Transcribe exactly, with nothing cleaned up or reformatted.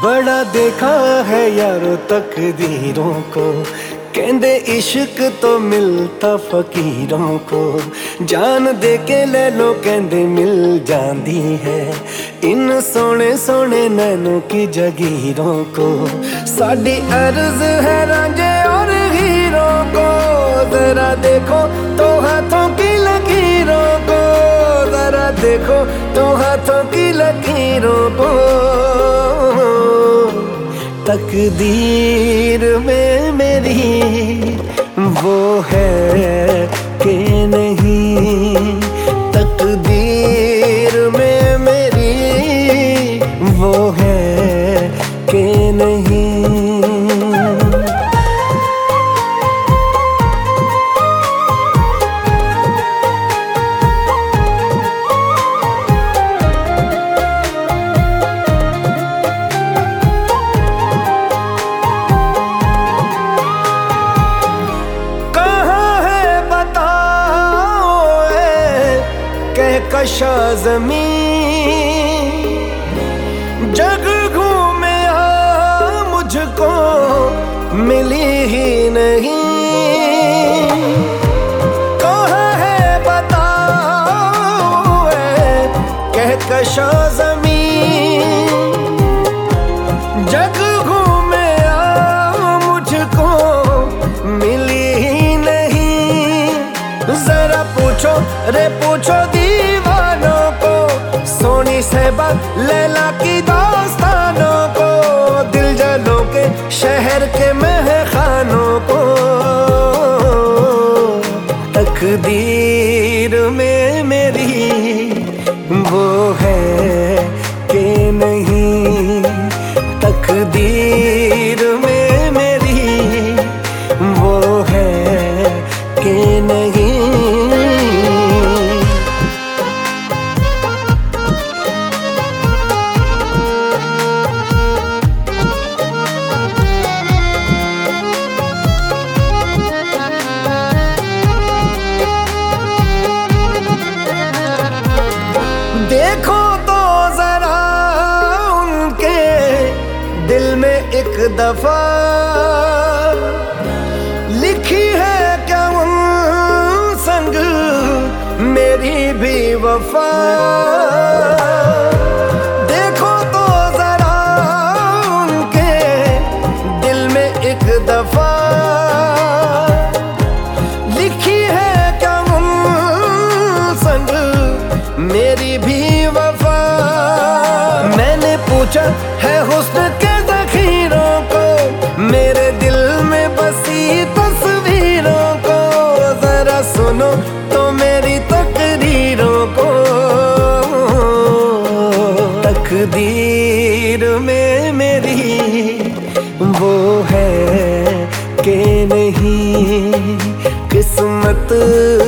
बड़ा देखा है यारो तकदीरों को, कहंदे इश्क तो मिलता फकीरों को। जान दे के ले लो कहंदे मिल जाती है, इन सोने सोने नैनों की जगीरों को। साड़ी अर्ज है रांझे और हीरों को, जरा देखो तो हाथों की लकीरों को, जरा देखो तो हाथों की लकीरों को। तकदीर में मेरी वो है कि नहीं, तकदीर में मेरी वो है कि नहीं। कशा ज़मीं जग घूमे आ मुझको मिली ही नहीं, कहाँ है बताओ कह कशा ज़मीं जग घूमे आ मुझको मिली ही नहीं। जरा पूछो रे पूछो दीवानों को, सोनी सहबा लैला की दास्तानों को, दिल जलों के शहर के महखानों को। तकदीर में मेरी वो है कि नहीं, तकदीर में मेरी वो है कि नहीं। देखो तो जरा उनके दिल में एक दफा, लिखी है क्या उन संग मेरी भी वफा। देखो तो जरा उनके दिल में एक दफा, लिखी है क्या उन संग मेरी भी वफा। मैंने पूछा है हुस्न के ज़ख़ीरों को, मेरे दिल में बसी तस्वीरों को, जरा सुनो तो मेरी तकदीरों को। तकदीर में मेरी वो है कि नहीं, किस्मत